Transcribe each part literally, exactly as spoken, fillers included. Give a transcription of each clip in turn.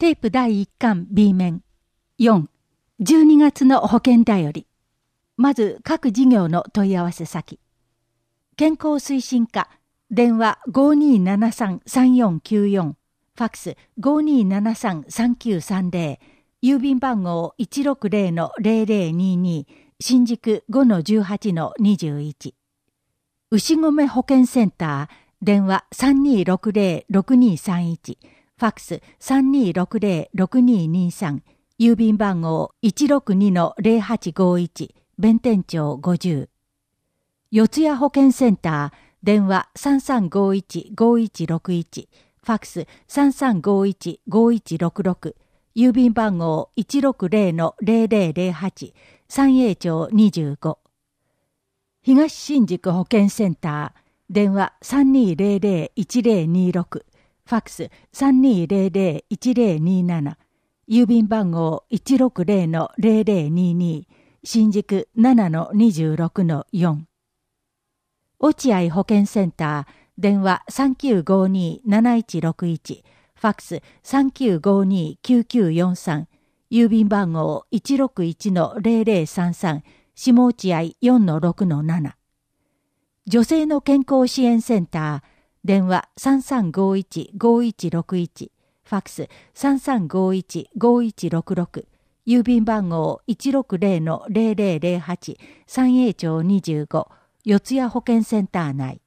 テープだいいっかん B 面。よん、じゅうにがつの保険だより。まず各事業の問い合わせ先。健康推進課、電話 ごにーななさんさんよんきゅうよん、ファックス ごにーななさんさんきゅうさんぜろ、郵便番号 いちろくぜろのぜろぜろにに、新宿 ごのじゅうはちのにじゅういち。牛込保健センター、電話 さんにーろくぜろろくにーさんいち、ファックス さんにーろくぜろろくにーにーさん、郵便番号 いちろくにのぜろはちごいち、弁天町ごじゅう。四谷保健センター、電話 さんさんごいちごいちろくいち、ファックス さんさんごいちごいちろくろく、郵便番号 いちろくぜろのぜろぜろぜろはち、三栄町にじゅうご。東新宿保健センター、電話 さんにーぜろぜろいちぜろにろく、ファックス さんにーぜろぜろいちぜろになな、郵便番号 いちろくぜろのぜろぜろにに、新宿ななのにじゅうろくのよん。落合保健センター、電話 さんきゅうごにーなないちろくいち、ファックス さんきゅうごにーきゅうきゅうよんさん、郵便番号 いちろくいちのぜろぜろさんさん、下落合 よんのろくのなな。女性の健康支援センター、電話 さんさんごいちごいちろくいち、ファックス さんさんごいちごいちろくろく、郵便番号 いちろくぜろのぜろぜろぜろはち、三栄町にじゅうご、四谷保健センター内。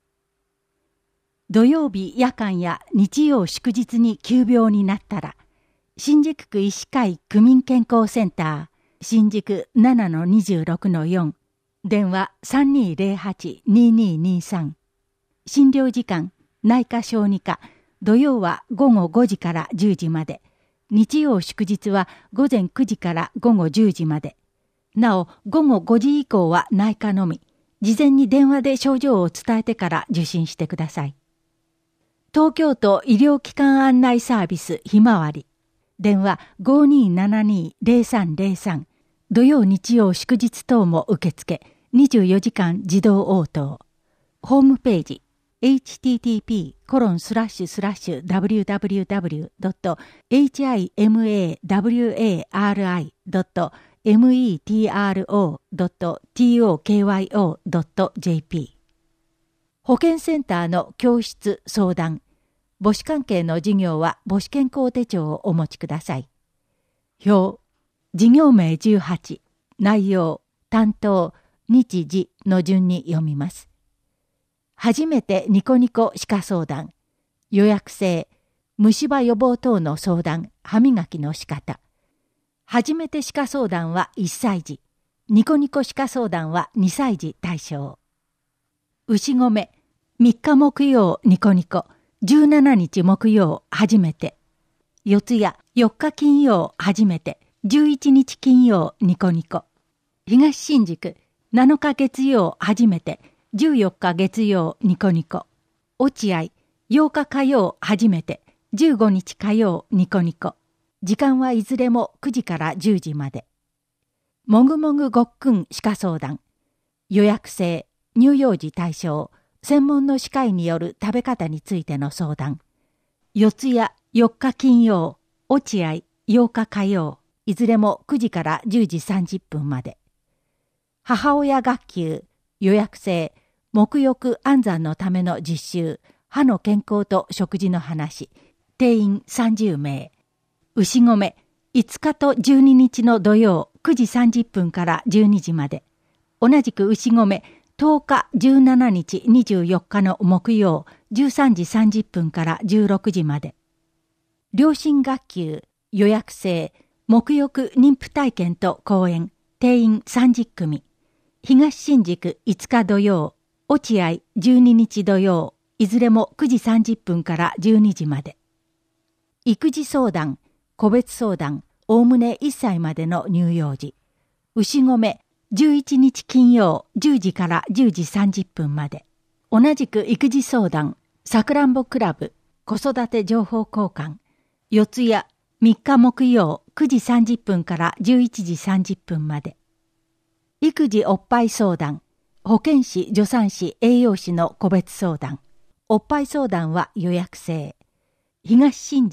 土曜日夜間や日曜祝日に急病になったら、新宿区医師会区民健康センター、新宿ななのにじゅうろくのよん、電話 さんにーぜろはちににーにーさん。診療時間、内科小児科、土曜はごごごじからじゅうじまで、日曜祝日はごぜんくじからごごじゅうじまで。なお、ごごごじ以降は内科のみ。事前に電話で症状を伝えてから受診してください。東京都医療機関案内サービスひまわり。電話 ごにーななにーぜろさんぜろさん。土曜日曜祝日等も受付。にじゅうよじかん自動応答。ホームページ。エイチティーティーピーコロンスラッシュスラッシュダブリューダブリューダブリュードットエイチアイエムエーダブリューエーアールアイドットエムイーティーアールオードットティーオーケーワイオードットジェーピー。保健センターの教室相談。母子関係の授業は母子健康手帳をお持ちください。表。事業名じゅうはち。内容、担当、日時の順に読みます。初めてニコニコ歯科相談。予約制。虫歯予防等の相談、歯磨きの仕方。初めて歯科相談はいっさい児。ニコニコ歯科相談はにさい児対象。牛込。みっか木曜ニコニコ。じゅうしちにち木曜初めて。四谷。よっか金曜初めて。じゅういちにち金曜ニコニコ。東新宿。なのか月曜初めて。じゅうよっか月曜ニコニコ。落合。ようか火曜初めて。じゅうごにち火曜ニコニコ。時間はいずれもくじからじゅうじまで。もぐもぐごっくん歯科相談。予約制。乳幼児対象。専門の歯科医による食べ方についての相談。四谷よっか金曜。落合ようか火曜。いずれもくじからじゅうじさんじゅっぷんまで。母親学級。予約制。沐浴安産のための実習。歯の健康と食事の話。定員さんじゅうめい。牛込。いつかとじゅうににちの土曜くじさんじゅっぷんからじゅうにじまで。同じく牛込。とおかじゅうしちにちにじゅうよっかの木曜じゅうさんじさんじゅっぷんからじゅうろくじまで。両親学級。予約制。沐浴妊婦体験と講演。定員さんじゅっくみ。東新宿いつか土曜。落合じゅうににち土曜。いずれもくじさんじゅっぷんからじゅうにじまで。育児相談。個別相談。おおむねいっさいまでの乳幼児。牛込。じゅういちにち金曜じゅうじからじゅうじさんじゅっぷんまで。同じく育児相談。さくらんぼクラブ。子育て情報交換。四谷。みっか木曜くじさんじゅっぷんからじゅういちじさんじゅっぷんまで。育児おっぱい相談。保健師、助産師、栄養士の個別相談。おっぱい相談は予約制。東新宿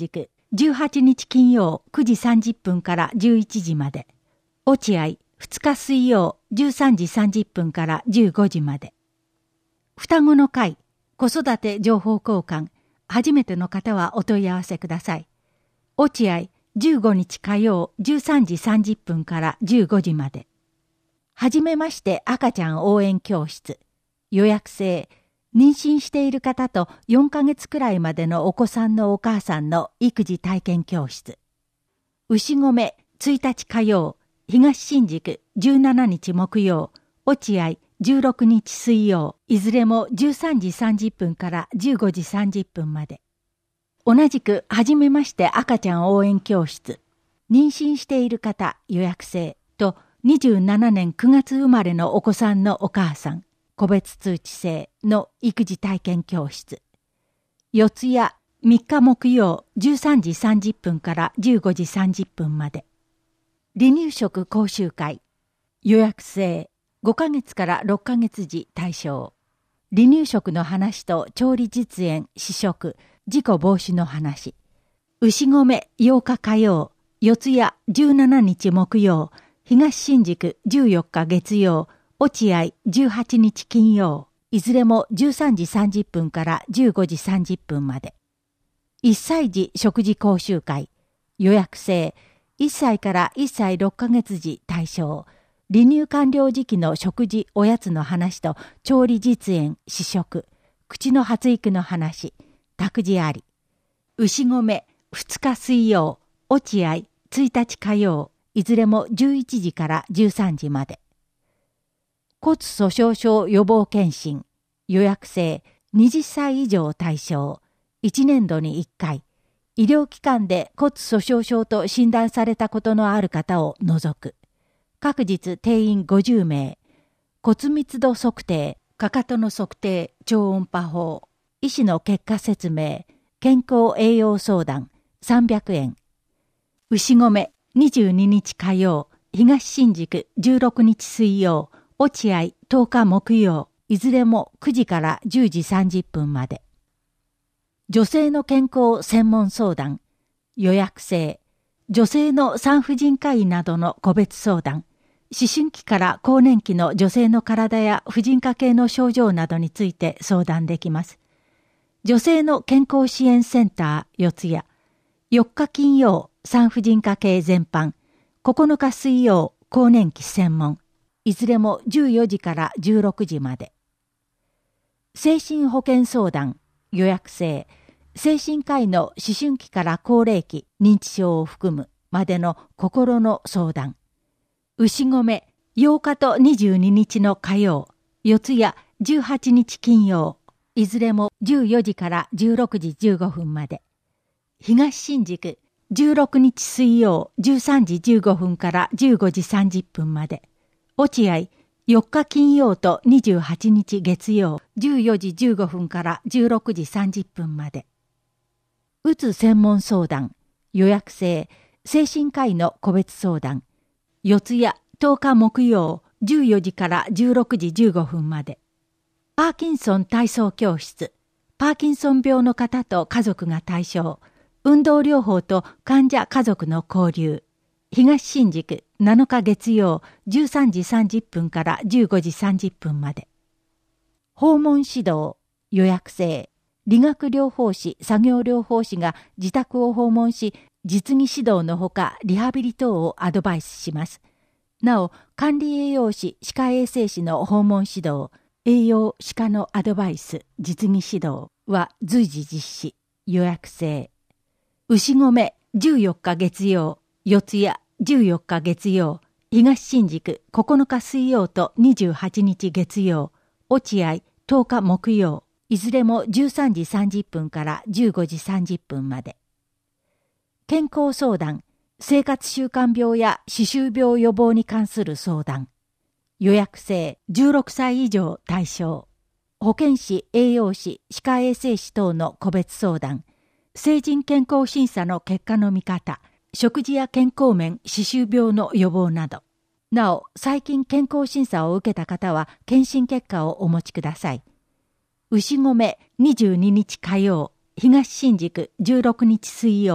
じゅうはちにち金曜くじさんじゅっぷんからじゅういちじまで。落合ふつか水曜じゅうさんじさんじゅっぷんからじゅうごじまで。双子の会、子育て情報交換、初めての方はお問い合わせください。落合じゅうごにち火曜じゅうさんじさんじゅっぷんからじゅうごじまで。はじめまして赤ちゃん応援教室。予約制。妊娠している方とよんかげつくらいまでのお子さんのお母さんの育児体験教室。牛込ついたち火曜、東新宿じゅうしちにち木曜、落合じゅうろくにち水曜、いずれもじゅうさんじさんじゅっぷんからじゅうごじさんじゅっぷんまで。同じくはじめまして赤ちゃん応援教室。妊娠している方予約制とにじゅうななねんくがつ生まれのお子さんのお母さん。個別通知制の育児体験教室。四谷みっか木曜じゅうさんじさんじゅっぷんからじゅうごじさんじゅっぷんまで。離乳食講習会。予約制。ごかげつからろっかげつ時対象。離乳食の話と調理実演、試食、事故防止の話。牛込ようか火曜、四谷じゅうしちにち木曜、東新宿じゅうよっか月曜、落合じゅうはちにち金曜、いずれもじゅうさんじさんじゅっぷんからじゅうごじさんじゅっぷんまで。いっさい児食事講習会。予約制。いっさいからいっさいろっかげつ時対象。離乳完了時期の食事、おやつの話と調理実演、試食、口の発育の話、託児あり。牛込ふつか水曜、落合ついたち火曜、いずれもじゅういちじからじゅうさんじまで。骨粗鬆症予防検診。予約制。はたち以上対象。いちねんどにいっかい。医療機関で骨粗鬆症と診断されたことのある方を除く。各日定員ごじゅうめい。骨密度測定、かかとの測定、超音波法。医師の結果説明、健康栄養相談、さんびゃくえん。牛込にじゅうににち火曜、東新宿じゅうろくにち水曜、落合とおか木曜、いずれもくじからじゅうじさんじゅっぷんまで。女性の健康専門相談。予約制。女性の産婦人科医などの個別相談。思春期から更年期の女性の体や婦人科系の症状などについて相談できます。女性の健康支援センター四谷。よっか金曜、産婦人科系全般。ここのか水曜、更年期専門。いずれもじゅうよじからじゅうろくじまで。精神保健相談。予約制。精神科医の思春期から高齢期、認知症を含むまでの心の相談。牛込ようかとにじゅうににちの火曜、四谷じゅうはちにち金曜、いずれもじゅうよじからじゅうろくじじゅうごふんまで。東新宿じゅうろくにち水曜じゅうさんじじゅうごふんからじゅうごじさんじゅっぷんまで。落合よっか金曜とにじゅうはちにち月曜じゅうよじじゅうごふんからじゅうろくじさんじゅっぷんまで。うつ専門相談。予約制。精神科医の個別相談。四谷とおか木曜じゅうよじからじゅうろくじじゅうごふんまで。パーキンソン体操教室。パーキンソン病の方と家族が対象。運動療法と患者家族の交流。東新宿なのか月曜じゅうさんじさんじゅっぷんからじゅうごじさんじゅっぷんまで。訪問指導。予約制。理学療法士、作業療法士が自宅を訪問し、実技指導のほかリハビリ等をアドバイスします。なお、管理栄養士、歯科衛生士の訪問指導、栄養歯科のアドバイス、実技指導は随時実施。予約制。牛込じゅうよっか月曜、四谷じゅうよっか月曜、東新宿ここのか水曜とにじゅうはちにち月曜、落合とおか木曜、いずれもじゅうさんじさんじゅっぷんからじゅうごじさんじゅっぷんまで。健康相談、生活習慣病や歯周病予防に関する相談。予約制、じゅうろくさい以上対象。保健師、栄養士、歯科衛生士等の個別相談。成人健康審査の結果の見方。食事や健康面、歯周病の予防など。なお、最近健康審査を受けた方は検診結果をお持ちください。牛込にじゅうににち火曜、東新宿じゅうろくにち水曜、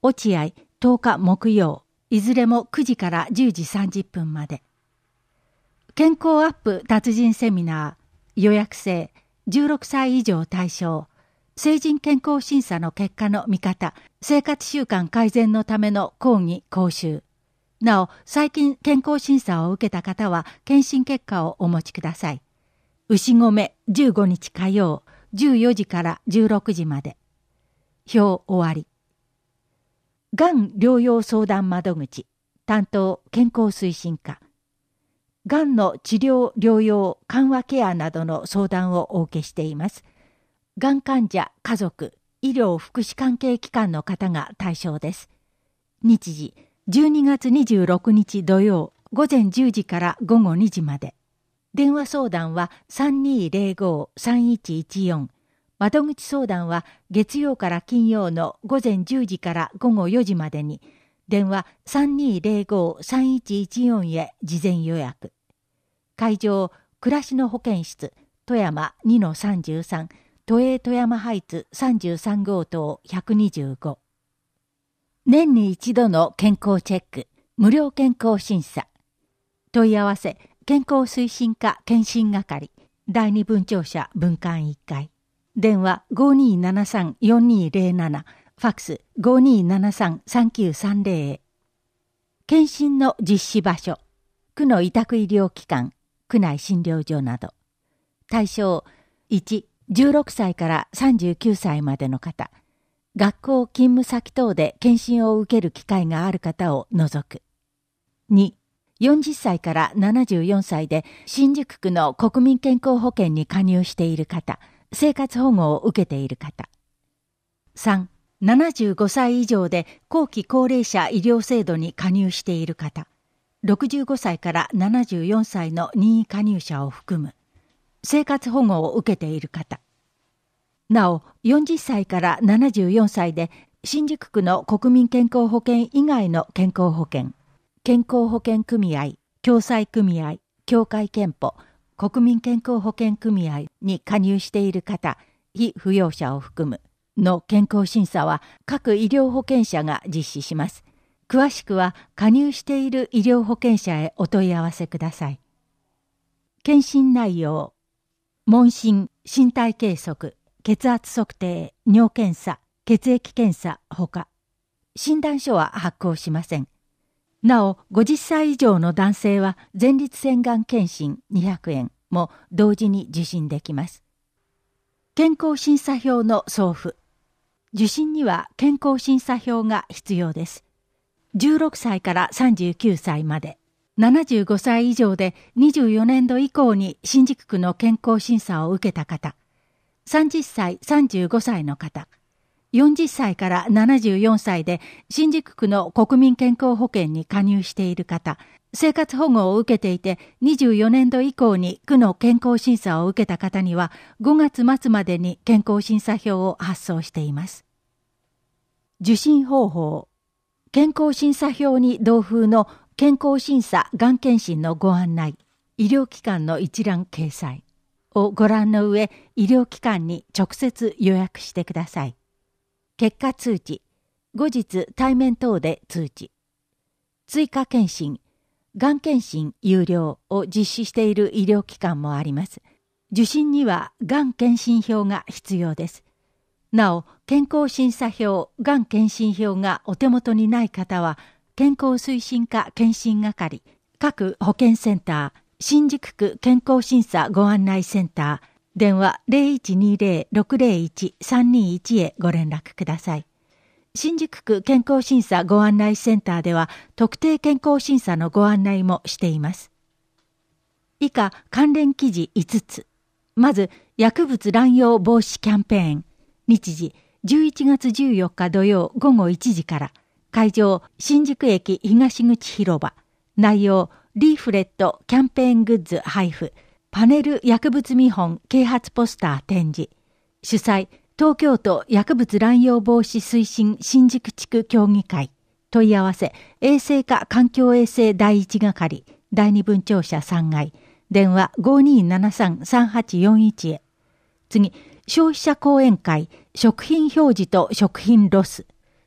落合とおか木曜、いずれもくじからじゅうじさんじゅっぷんまで。健康アップ達人セミナー、予約制、じゅうろくさい以上対象、成人健康審査の結果の見方、生活習慣改善のための講義講習。なお、最近健康審査を受けた方は検診結果をお持ちください。牛込じゅうごにち火曜、じゅうよじからじゅうろくじまで。表終わり。がん療養相談窓口、担当健康推進課。がんの治療、療養、緩和ケアなどの相談をお受けしています。がん患者、家族、医療福祉関係機関の方が対象です。日時、じゅうにがつにじゅうろくにち土曜、ごぜんじゅうじからごごにじまで。電話相談は さんにーぜろごーさんいちいちよん。窓口相談は月曜から金曜のごぜんじゅうじからごごよじまでに、電話 さんにーぜろごーさんいちいちよん へ事前予約。会場、暮らしの保健室、富山 にのさんじゅうさん、都営富山ハイツさんじゅうさんごうとうひゃくにじゅうご。年に一度の健康チェック、無料健康審査。問い合わせ、健康推進課検診係、だいに分庁舎分館いっかい。電話 ごーにーななさんよんにーぜろなな、ファックス ごーにーななさんさんきゅうさんぜろ へ。検診の実施場所、区の委託医療機関、区内診療所など。対象、いち、じゅうろくさいからさんじゅうきゅうさいまでの方。学校勤務先等で検診を受ける機会がある方を除く。に、よんじゅっさいからななじゅうよんさいで新宿区の国民健康保険に加入している方、生活保護を受けている方。さん、ななじゅうごさい以上で後期高齢者医療制度に加入している方、ろくじゅうごさいからななじゅうよんさいの任意加入者を含む、生活保護を受けている方。なお、よんじゅっさいからななじゅうよんさいで新宿区の国民健康保険以外の健康保険、健康保険組合、共済組合、協会憲法、国民健康保険組合に加入している方、被扶養者を含むの健康審査は各医療保険者が実施します。詳しくは加入している医療保険者へお問い合わせください。検診内容、問診、身体計測、血圧測定、尿検査、血液検査ほか、診断書は発行しません。なお、ごじゅっさい以上の男性は前立腺がん検診にひゃくえんも同時に受診できます。健康審査票の送付。受診には健康審査票が必要です。じゅうろくさいからさんじゅうきゅうさいまで、ななじゅうごさい以上でにじゅうよねんど以降に新宿区の健康審査を受けた方、さんじゅっさい、さんじゅうごさいの方、よんじゅっさいからななじゅうよんさいで新宿区の国民健康保険に加入している方、生活保護を受けていてにじゅうよねんど以降に区の健康審査を受けた方にはごがつまつまでに健康審査票を発送しています。受診方法。健康審査票に同封の健康審査がん検診のご案内、医療機関の一覧掲載をご覧の上、医療機関に直接予約してください。結果通知、後日対面等で通知。追加検診、がん検診有料を実施している医療機関もあります。受診にはがん検診票が必要です。なお、健康審査票、がん検診票がお手元にない方は、健康推進課検診係、各保健センター、新宿区健康審査ご案内センター、電話 ゼロいちにゼロ ろくゼロいち さんにいち へご連絡ください。新宿区健康審査ご案内センターでは特定健康審査のご案内もしています。以下関連記事いつつ。まず、薬物乱用防止キャンペーン。日時、じゅういちがつじゅうよっか土曜ごごいちじから。会場、新宿駅東口広場。内容、リーフレットキャンペーングッズ配布。パネル薬物見本啓発ポスター展示。主催、東京都薬物乱用防止推進新宿地区協議会。問い合わせ、衛生課環境衛生第一係、だいに分庁舎さんがい。電話 ごーにーななさん さんはちよんいち へ。次、消費者講演会、食品表示と食品ロス。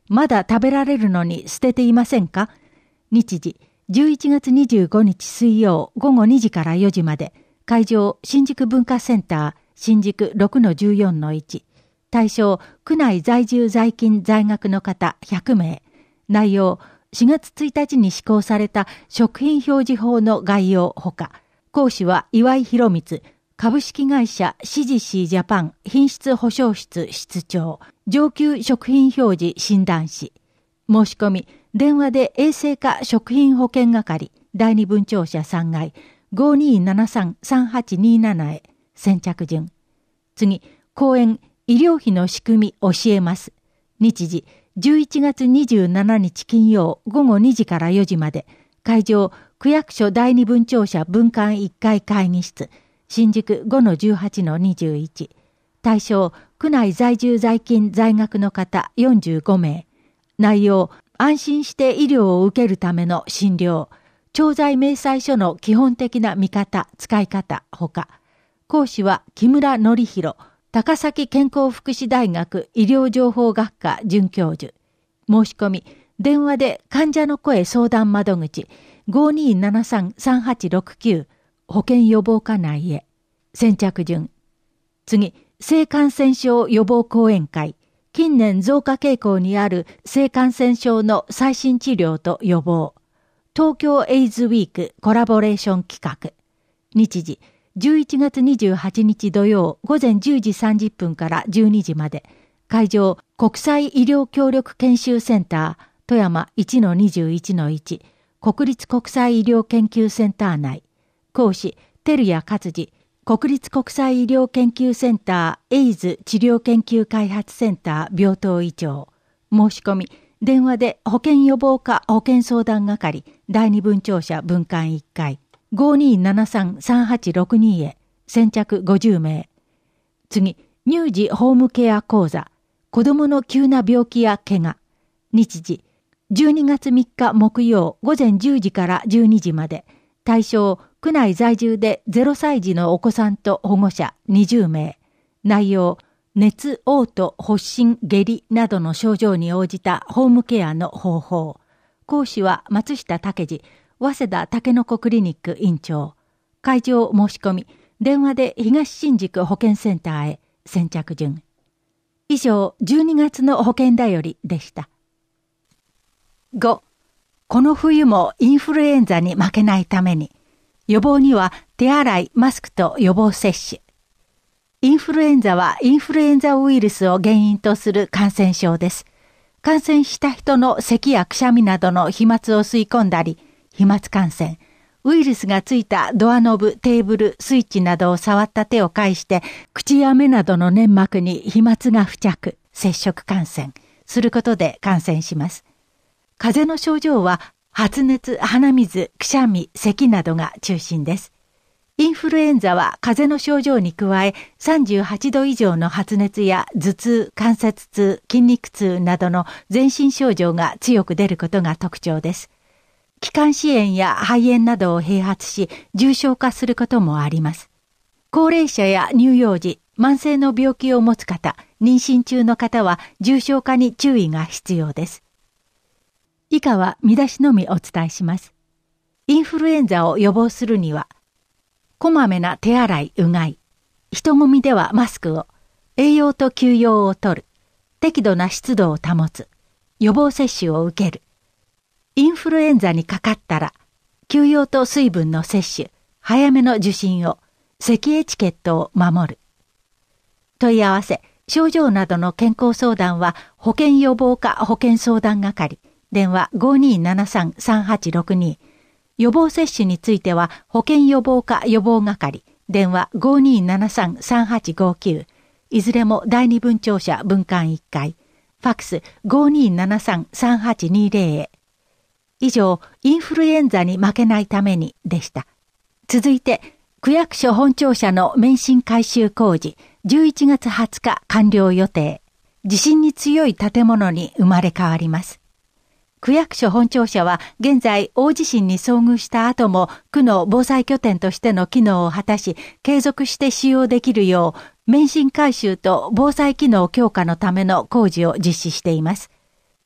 まだ食べられるのに捨てていませんか？日時、じゅういちがつにじゅうごにち水曜午後にじからよじまで、会場新宿文化センター新宿 ろくのじゅうよんのいち、対象区内在住在勤在学の方ひゃくめい、内容しがつついたちに施行された食品表示法の概要ほか、講師は岩井博光株式会社シジシージャパン品質保証室室長、上級食品表示診断士。申し込み、電話で衛生課食品保健係第二分庁舎さんがい ごにーななさんさんはちにーなな へ先着順。次、講演医療費の仕組み教えます。日時、じゅういちがつにじゅうしちにち金曜午後にじからよじまで、会場区役所第二分庁舎分館いっかい会議室新宿 ごのじゅうはちのにじゅういち、対象区内在住在勤在学の方よんじゅうごめい、内容安心して医療を受けるための診療、調剤明細書の基本的な見方使い方ほか、講師は木村則弘高崎健康福祉大学医療情報学科准教授。申し込み、電話で患者の声相談窓口 ごにーななさんさんはちろくきゅう 保健予防課内へ。先着順。次、性感染症予防講演会。近年増加傾向にある性感染症の最新治療と予防。東京エイズウィークコラボレーション企画。日時、じゅういちがつにじゅうはちにち土曜午前じゅうじさんじゅっぷんからじゅうにじまで、会場国際医療協力研修センター富山 いちのにじゅういちのいち 国立国際医療研究センター内。講師照屋勝次国立国際医療研究センターエイズ治療研究開発センター病棟医長。申し込み、電話で保健予防課保健相談係第二分庁舎分館いっかい ごにーななさんさんはちろくに へ先着ごじゅうめい。次、乳児ホームケア講座子どもの急な病気や怪我。日時、じゅうにがつみっか木曜午前じゅうじからじゅうにじまで、対象区内在住でゼロさい児のお子さんと保護者にじゅうめい。内容、熱、嘔吐、発疹、下痢などの症状に応じたホームケアの方法。講師は松下武次早稲田たけのこクリニック院長。会場申し込み、電話で東新宿保健センターへ先着順。以上、じゅうにがつの保健だよりでした。ご、この冬もインフルエンザに負けないために、予防には手洗い、マスクと予防接種。インフルエンザはインフルエンザウイルスを原因とする感染症です。感染した人の咳やくしゃみなどの飛沫を吸い込んだり、飛沫感染、ウイルスがついたドアノブ、テーブル、スイッチなどを触った手を介して、口や目などの粘膜に飛沫が付着、接触感染することで感染します。風邪の症状は発熱、鼻水、くしゃみ、咳などが中心です。インフルエンザは風邪の症状に加えさんじゅうはちど以上の発熱や頭痛、関節痛、筋肉痛などの全身症状が強く出ることが特徴です。気管支炎や肺炎などを併発し重症化することもあります。高齢者や乳幼児、慢性の病気を持つ方、妊娠中の方は重症化に注意が必要です。以下は見出しのみお伝えします。インフルエンザを予防するには、こまめな手洗い、うがい、人混みではマスクを、栄養と休養をとる、適度な湿度を保つ、予防接種を受ける。インフルエンザにかかったら、休養と水分の摂取、早めの受診を、咳エチケットを守る。問い合わせ、症状などの健康相談は、保健予防課保健相談係、電話 ごにーななさんさんはちろくに。予防接種については、保健予防課予防係、電話 ごにーななさんさんはちごきゅう。いずれも第二分庁舎分館いっかい。ファックス ごにーななさんさんはちにーぜろ へ。以上、インフルエンザに負けないためにでした。続いて、区役所本庁舎の免震改修工事、じゅういちがつはつか完了予定。地震に強い建物に生まれ変わります。区役所本庁舎は現在大地震に遭遇した後も区の防災拠点としての機能を果たし、継続して使用できるよう免震改修と防災機能強化のための工事を実施しています。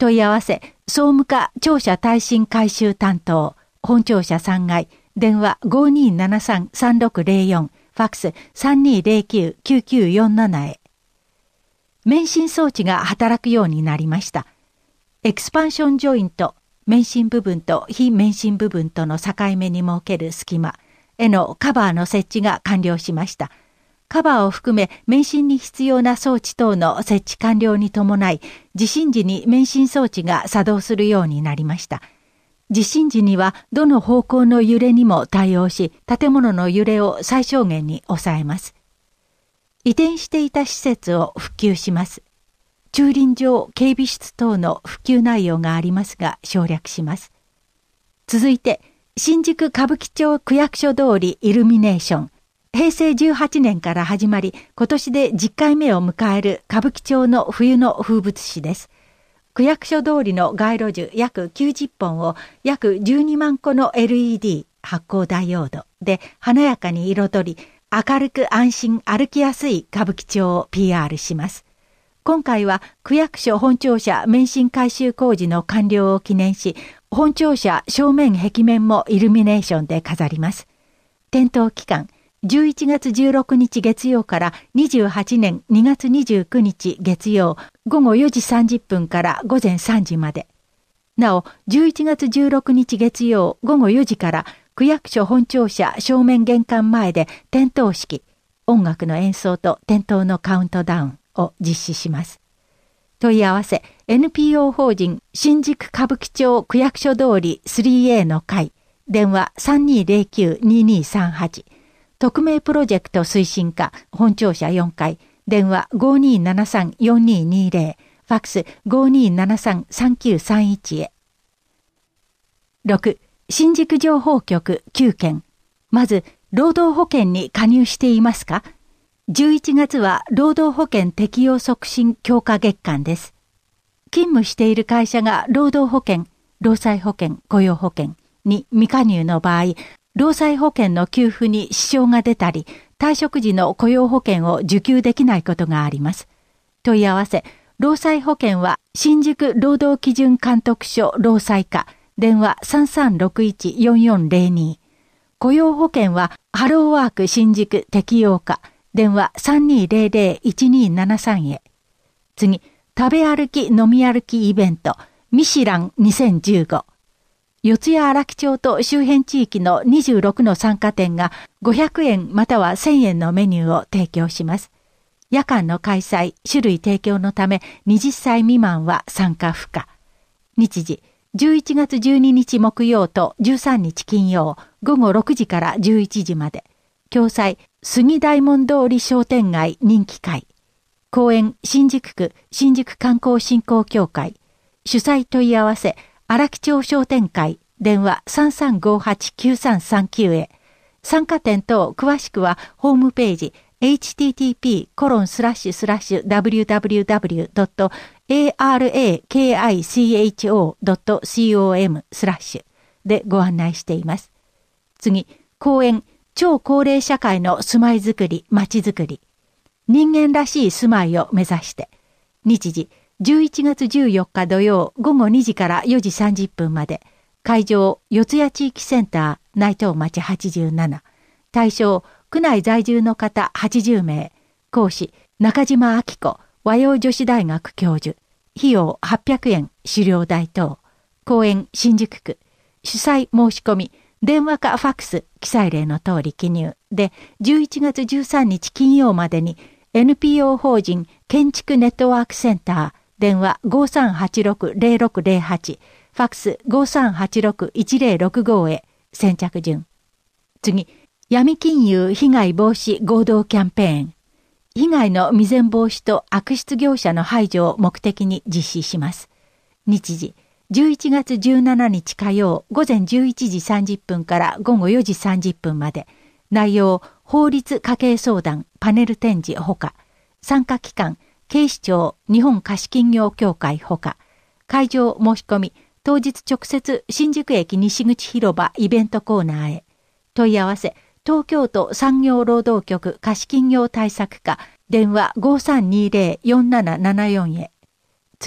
問い合わせ、総務課庁舎耐震改修担当、本庁舎さんがい、電話 ごにーななさんさんろくゼロよん、ファックス さんにーゼロきゅうきゅうきゅうよんなな へ。免震装置が働くようになりました。エクスパンションジョイント、免震部分と非免震部分との境目に設ける隙間へのカバーの設置が完了しました。カバーを含め免震に必要な装置等の設置完了に伴い、地震時に免震装置が作動するようになりました。地震時にはどの方向の揺れにも対応し、建物の揺れを最小限に抑えます。移転していた施設を復旧します。駐輪場、警備室等の復旧内容がありますが省略します。続いて、新宿歌舞伎町区役所通りイルミネーション。へいせいじゅうはちねんから始まり、今年でじゅっかいめを迎える歌舞伎町の冬の風物詩です。区役所通りの街路樹約きゅうじゅっぽんを約じゅうにまんこの エルイーディー 発光ダイオードで華やかに彩り、明るく安心歩きやすい歌舞伎町を ピーアール します。今回は区役所本庁舎免震改修工事の完了を記念し、本庁舎正面壁面もイルミネーションで飾ります。点灯期間、じゅういちがつじゅうろくにち月曜からにじゅうはちねんにがつにじゅうくにち月曜ごごよじさんじゅっぷんからごぜんさんじまで。なお、じゅういちがつじゅうろくにち月曜ごごよじから区役所本庁舎正面玄関前で点灯式、音楽の演奏と点灯のカウントダウンを実施します。問い合わせ エヌピーオー 法人新宿歌舞伎町区役所通り スリーエー の会、電話 さんにーゼロきゅうにーにーさんはち、匿名プロジェクト推進課本庁舎よんかい、電話 ごにーななさんよんにーにーゼロ、ファックス ごにーななさんさんきゅうさんいち へ。ろく. 新宿情報局きゅうけん。まず、労働保険に加入していますか？じゅういちがつは労働保険適用促進強化月間です。勤務している会社が労働保険、労災保険、雇用保険に未加入の場合、労災保険の給付に支障が出たり、退職時の雇用保険を受給できないことがあります。問い合わせ、労災保険は新宿労働基準監督署労災課、電話 さんさんろくいちよんよんゼロに。雇用保険はハローワーク新宿適用課、電話 さんにーゼロゼロいちにーななさん へ。次、食べ歩き飲み歩きイベント、ミシュランにせんじゅうご。四谷荒木町と周辺地域のにじゅうろくの参加店がごひゃくえんまたはせんえんのメニューを提供します。夜間の開催、種類提供のためはたち未満は参加不可。日時、じゅういちがつじゅうににち木曜とじゅうさんにち金曜、ごごろくじからじゅういちじまで。共催、杉大門通り商店街人気会。公園、新宿区、新宿観光振興協会。主催問い合わせ、荒木町商店会、電話 さんさんごはちきゅうさんさんきゅう へ。参加店等詳しくはホームページ エイチティーティーピーコロンスラッシュスラッシュダブリューダブリューダブリュードットエーアールエーケーアイシーエイチオードットコム スラッシュでご案内しています。次、講演、超高齢社会の住まいづくり、まちづくり。人間らしい住まいを目指して。日時、じゅういちがつじゅうよっか土曜ごごにじからよじさんじゅっぷんまで。会場、四谷地域センター、内藤町はちじゅうなな。対象、区内在住の方はちじゅうめい。講師、中島明子、和洋女子大学教授。費用はっぴゃくえん、狩猟代等。公園、新宿区。主催申し込み、電話かファックス、記載例の通り記入。で、じゅういちがつじゅうさんにち金曜までに、エヌピーオー 法人建築ネットワークセンター、電話 ごさんはちろくゼロろくゼロはち、ファックス ごさんはちろくいちゼロろくご へ先着順。次、闇金融被害防止合同キャンペーン。被害の未然防止と悪質業者の排除を目的に実施します。日時、じゅういちがつじゅうしちにち火曜午前じゅういちじさんじゅっぷんからごごよじさんじゅっぷんまで。内容、法律家計相談、パネル展示ほか。参加機関、警視庁日本貸金業協会ほか。会場申し込み、当日直接新宿駅西口広場イベントコーナーへ。問い合わせ、東京都産業労働局貸金業対策課、電話 ごさんにゼロよんななななよん へ。次、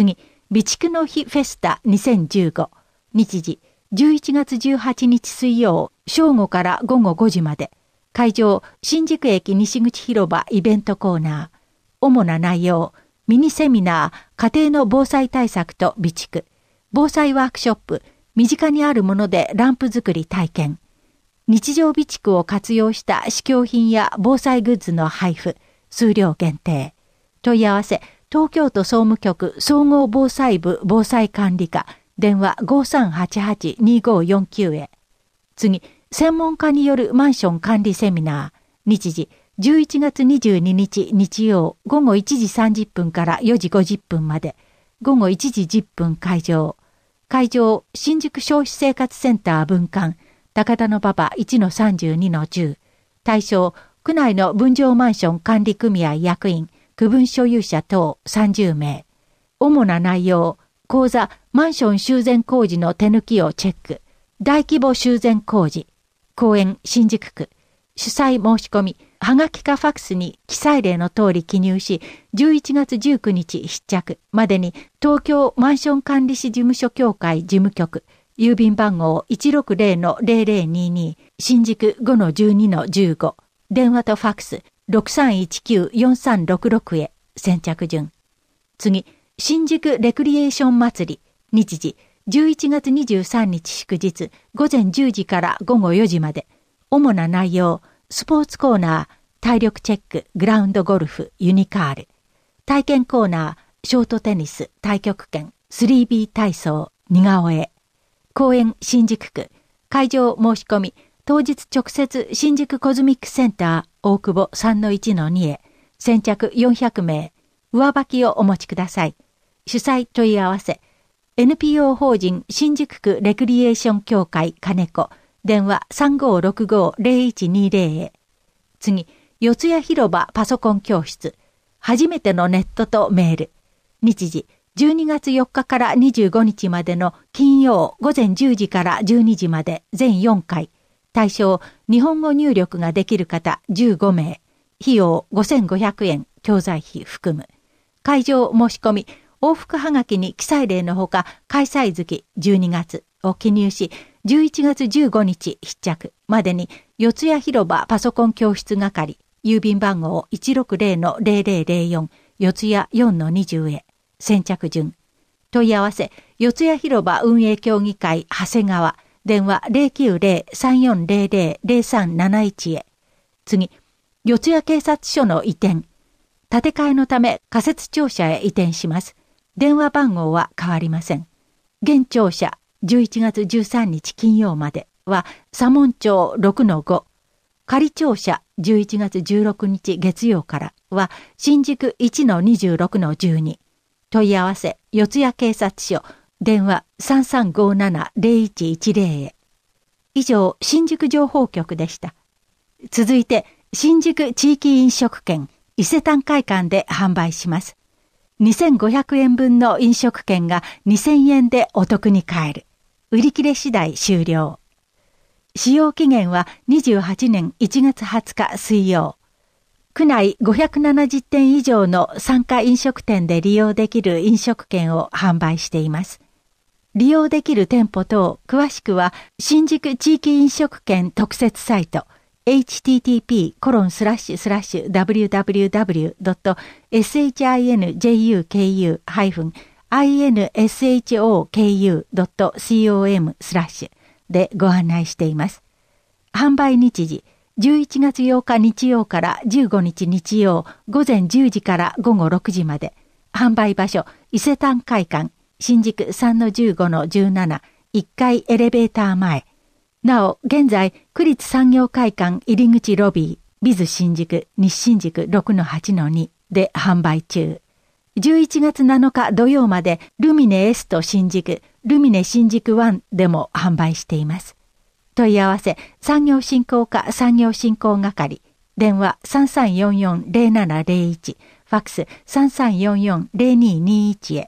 備蓄の日フェスタにせんじゅうご、日時じゅういちがつじゅうはちにち水曜、正午から午後ごじまで、会場、新宿駅西口広場イベントコーナー、主な内容、ミニセミナー、家庭の防災対策と備蓄、防災ワークショップ、身近にあるものでランプ作り体験、日常備蓄を活用した試供品や防災グッズの配布、数量限定。問い合わせ、東京都総務局総合防災部防災管理課、電話 ごさんはちはちにごよんきゅう へ。次、専門家によるマンション管理セミナー、日時じゅういちがつにじゅうににち日曜午後いちじさんじゅっぷんからよじごじゅっぷんまで、午後いちじじゅっぷん会場。会場、新宿消費生活センター分館、高田馬場 いちのさんじゅうにのじゅう。対象、区内の分譲マンション管理組合役員、区分所有者等さんじゅうめい。主な内容、講座、マンション修繕工事の手抜きをチェック。大規模修繕工事。公園、新宿区。主催申し込み、はがきかファックスに記載例の通り記入し、じゅういちがつじゅうくにち必着までに東京マンション管理士事務所協会事務局、郵便番号 いちろくぜろのぜろぜろにに、新宿 ごのじゅうにのじゅうご、電話とファックス ろくさんいちきゅうよんさんろくろく へ、先着順。次、新宿レクリエーション祭り、日時じゅういちがつにじゅうさんにち祝日、午前じゅうじから午後よじまで。主な内容、スポーツコーナー、体力チェック、グラウンドゴルフ、ユニカール。体験コーナー、ショートテニス、太極拳、スリービー 体操、似顔絵。公園、新宿区。会場申し込み、当日直接新宿コズミックセンター、大久保 さんのいちのに へ。先着よんひゃくめい。上履きをお持ちください。主催問い合わせ。エヌピーオー 法人新宿区レクリエーション協会金子。電話 さんごろくごぜろいちにぜろ へ。次、四谷広場パソコン教室。初めてのネットとメール。日時、じゅうにがつよっかからにじゅうごにちまでの金曜午前じゅうじからじゅうにじまで全よんかい。対象、日本語入力ができる方じゅうごめい。費用ごせんごひゃくえん、教材費含む。会場申し込み、往復はがきに記載例のほか、開催月じゅうにがつを記入し、じゅういちがつじゅうごにち必着までに、四谷広場パソコン教室係、郵便番号 いちろくぜろのぜろぜろぜろよん、四谷 よんのにじゅう へ、先着順。問い合わせ、四谷広場運営協議会長谷川、電話 ぜろきゅうぜろ さんよんぜろぜろ ぜろさんなないち へ。次、四谷警察署の移転。建て替えのため仮設庁舎へ移転します。電話番号は変わりません。現庁舎、じゅういちがつじゅうさんにち金曜までは、左門町 ろくのご。仮庁舎、じゅういちがつじゅうろくにち月曜からは、新宿 いちのにじゅうろくのじゅうに。問い合わせ、四谷警察署、電話 さんさんごななぜろいちいちぜろ へ。以上、新宿情報局でした。続いて、新宿地域飲食券、伊勢丹会館で販売します。にせんごひゃくえんぶんの飲食券がにせんえんでお得に買える。売り切れ次第終了。使用期限はにじゅうはちねんいちがつはつか水曜。区内ごひゃくななじゅってん以上の参加飲食店で利用できる飲食券を販売しています。利用できる店舗等、詳しくは新宿地域飲食券特設サイト エイチティーティーピーコロンスラッシュスラッシュダブリューダブリューダブリュードットシンジュクハイフンインショクドットコムスラッシュでご案内しています。販売日時、じゅういちがつようか日曜からじゅうごにち日曜午前じゅうじから午後ろくじまで。販売場所、伊勢丹会館、新宿 さんのじゅうごのじゅうなな、いっかいエレベーター前。なお、現在、区立産業会館入り口ロビー、ビズ新宿、西新宿 ろくのはちのに で販売中。じゅういちがつなのか土曜まで、ルミネエスト新宿、ルミネ新宿ワンでも販売しています。問い合わせ、産業振興課産業振興係、電話 さんさんよんよんぜろななぜろいち、ファックス さんさんよんよんぜろににいち へ。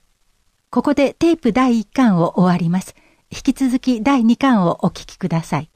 ここでテープだいいっかんを終わります。引き続きだいにかんをお聞きください。